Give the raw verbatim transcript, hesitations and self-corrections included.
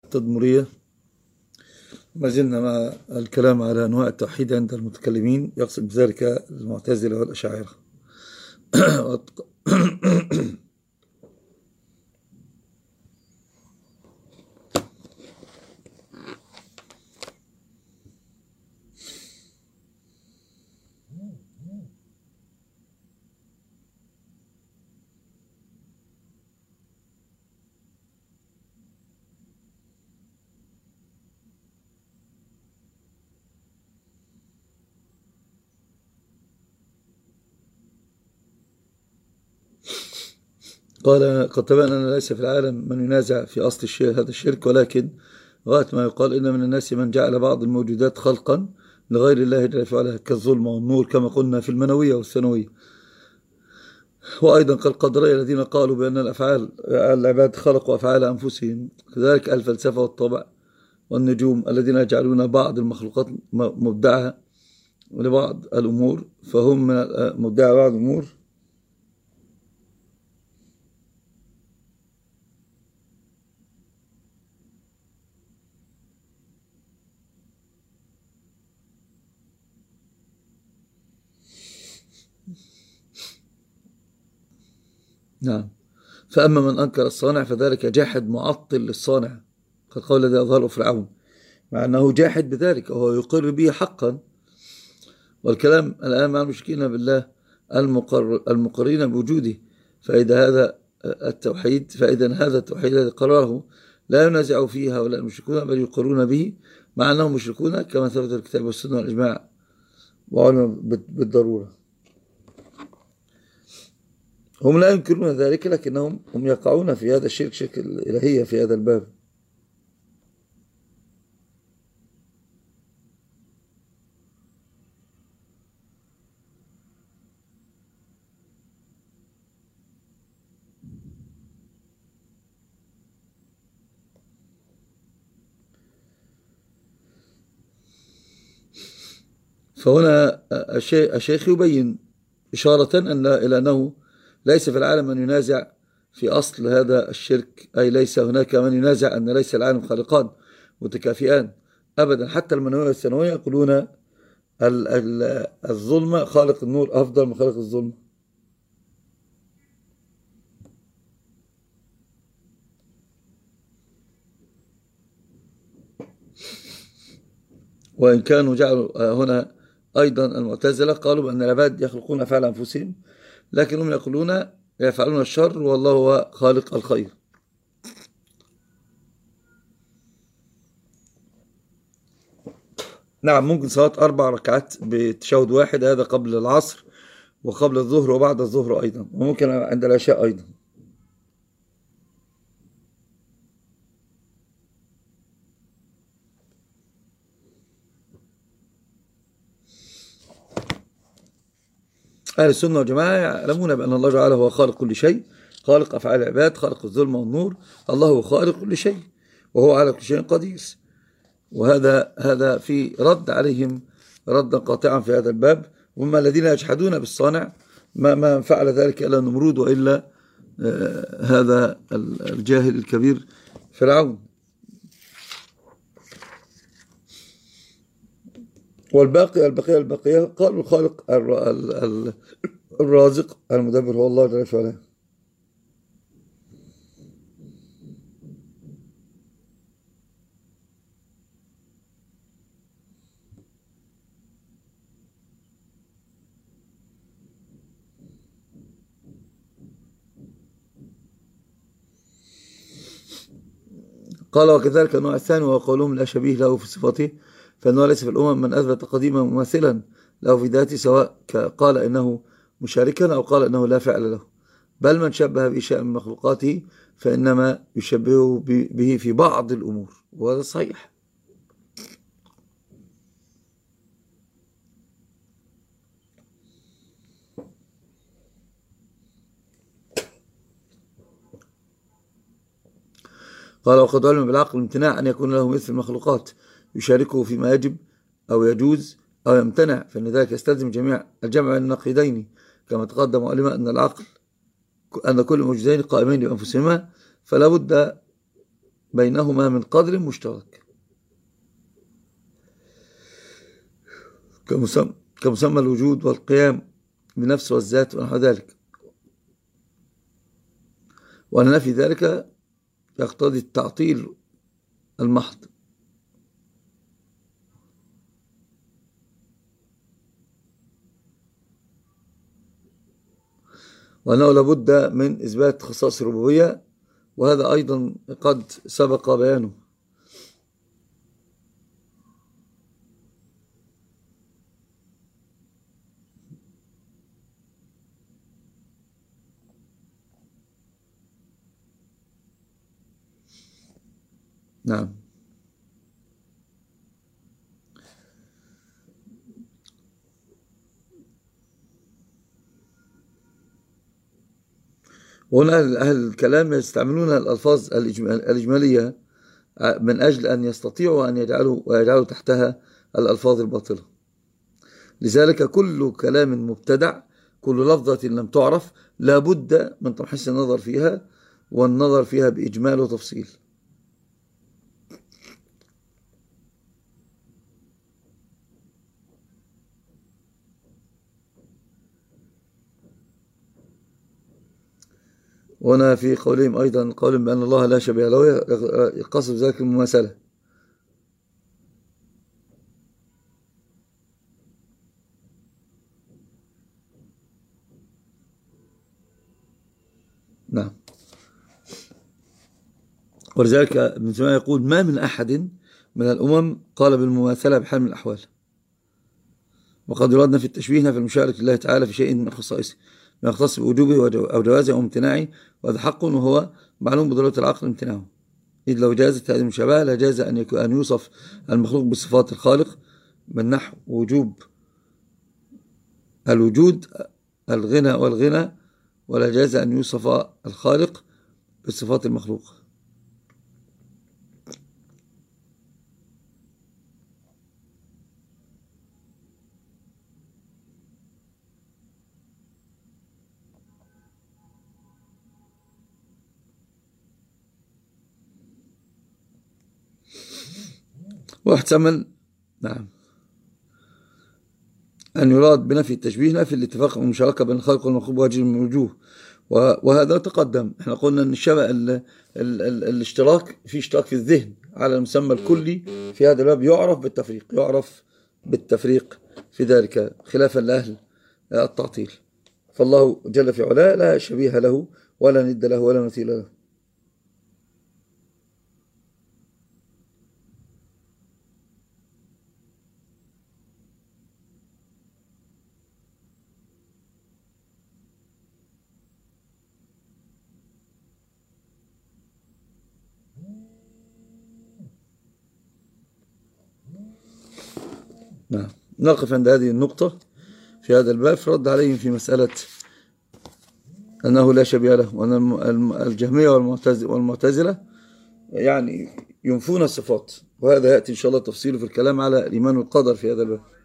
التدمرية. ما زلنا مع الكلام على أنواع التوحيد عند المتكلمين، يقصد بذلك المعتزلة والأشاعرة. قال قد تبين أن ليس في العالم من ينازع في أصل الشيء هذا الشرك، ولكن غاية ما يقال إن من الناس من جعل بعض الموجودات خلقا لغير الله جل وعلا كالظلم والنور، كما قلنا في المنوية والثانوية. وأيضا كالقدرية الذين قالوا بأن الأفعال العباد خلقوا أفعال أنفسهم، كذلك الفلسفة والطبع والنجوم الذين يجعلون بعض المخلوقات مبدعة لبعض الأمور، فهم من مبدعة بعض الأمور. نعم. فأما من أنكر الصانع فذلك جاحد معطل للصانع، كالقول الذي أظهره فرعون، مع أنه جاحد بذلك وهو يقر به حقا. والكلام الآن مع المشركين بالله المقر المقرين بوجوده، فإذا هذا التوحيد فإذا هذا التوحيد الذي قرره لا ينازع فيه هؤلاء المشركون، بل يقرون به مع أنهم مشركون كما ثبت الكتاب والسنة والإجماع وعلم بالضرورة. هم لا ينكرون ذلك، لكنهم هم يقعون في هذا الشرك، شرك الإلهية في هذا الباب. فهنا الشيخ يبين إشارة أن إلى أنه ليس في العالم من ينازع في أصل هذا الشرك، أي ليس هناك من ينازع أن ليس العالم خالقان متكافئان أبدا. حتى المنوية والثانوية يقولون الظلمة خالق النور أفضل من خالق الظلمة. وإن كانوا جعلوا هنا أيضا المعتزلة قالوا بأن العباد يخلقون أفعال أنفسهم، لكنهم يقولون يفعلون الشر والله هو خالق الخير. نعم، ممكن صلاة أربع ركعات بتشهد واحد، هذا قبل العصر وقبل الظهر وبعد الظهر أيضا، وممكن عند العشاء أيضا. أهل السنة والجماعة يعلمون بأن الله تعالى هو خالق كل شيء، خالق أفعال العباد، خالق الظلم والنور. الله هو خالق كل شيء وهو على كل شيء قدير. وهذا هذا في رد عليهم ردا قاطعا في هذا الباب. وما الذين يجحدون بالصانع ما ما فعل ذلك إلا نمرود، وإلا آه هذا الجاهل الكبير فرعون. والباقي البقية البقية قالوا الخالق الرازق المدبر هو الله جل وعلا. قال وكذلك النوع الثاني وهو قولهم لا شبيه له في صفاته، فإنه ليس في الأمم من أثبت قديما مماثلا له في ذاته، سواء قال إنه مشاركا أو قال إنه لا فعل له، بل من شبه بشيء من مخلوقاته فإنما يشبهه به في بعض الأمور، وهذا صحيح. قال وقد علم بالعقل امتناع أن يكون له مثل المخلوقات يشاركه فيما يجب أو يجوز أو يمتنع، فإن ذلك يستلزم جميع الجمع بين النقيضين، كما تقدم وعلم أن العقل أن كل موجودين قائمين بأنفسهما، فلا بد بينهما من قدر مشترك، كمسمى, كمسمى الوجود والقيام بنفس والذات ونحو ذلك. وأن نفي ذلك يقتضي التعطيل المحض. وأنه لابد من إثبات خصائص الربوبية، وهذا أيضا قد سبق بيانه. نعم. وهنا أهل الكلام يستعملون الألفاظ الإجمالية من أجل أن يستطيعوا أن يجعلوا ويجعلوا تحتها الألفاظ الباطلة. لذلك كل كلام مبتدع، كل لفظة لم تعرف، لا بد من تمحيص النظر فيها، والنظر فيها بإجمال وتفصيل. وهنا في قولهم أيضا قول بأن الله لا شبيه له، يقصد ذلك المماثلة. نعم. ولذلك ابن تيمية يقول: ما من أحد من الأمم قال بالمماثلة بحال من الأحوال. وقد يرادنا في التشبيه في المشاركة لله تعالى في شيء من خصائصه ما يختص بوجوبه أو جوازه أو امتناعه، وهذا حق وهو معلوم بضرورة العقل امتناعه. إذ لو جازت هذه المشابهة لجاز أن أن يوصف المخلوق بصفات الخالق من نحو وجوب الوجود، الغنى والغنى، ولا جاز أن يوصف الخالق بصفات المخلوق. واحتمل نعم أن يراد بنفي التشبيه نفي الاتفاق والمشاركة بين الخالق والمخلوق بوجه من الوجوه، وهذا تقدم. احنا قلنا أن الشبه ال ال ال الاشتراك في اشتراك في الذهن على المسمى الكلي في هذا الباب يعرف بالتفريق، يعرف بالتفريق في ذلك، خلافا لأهل التعطيل. فالله جل في علاه لا شبيه له ولا ند له ولا مثيل له. نعم. نقف عند هذه النقطة في هذا الباب، فرد عليهم في مسألة أنه لا شبيه له، وأن الجهمية والمعتزلة يعني ينفون الصفات، وهذا يأتي إن شاء الله تفصيله في الكلام على الإيمان والقدر في هذا الباب.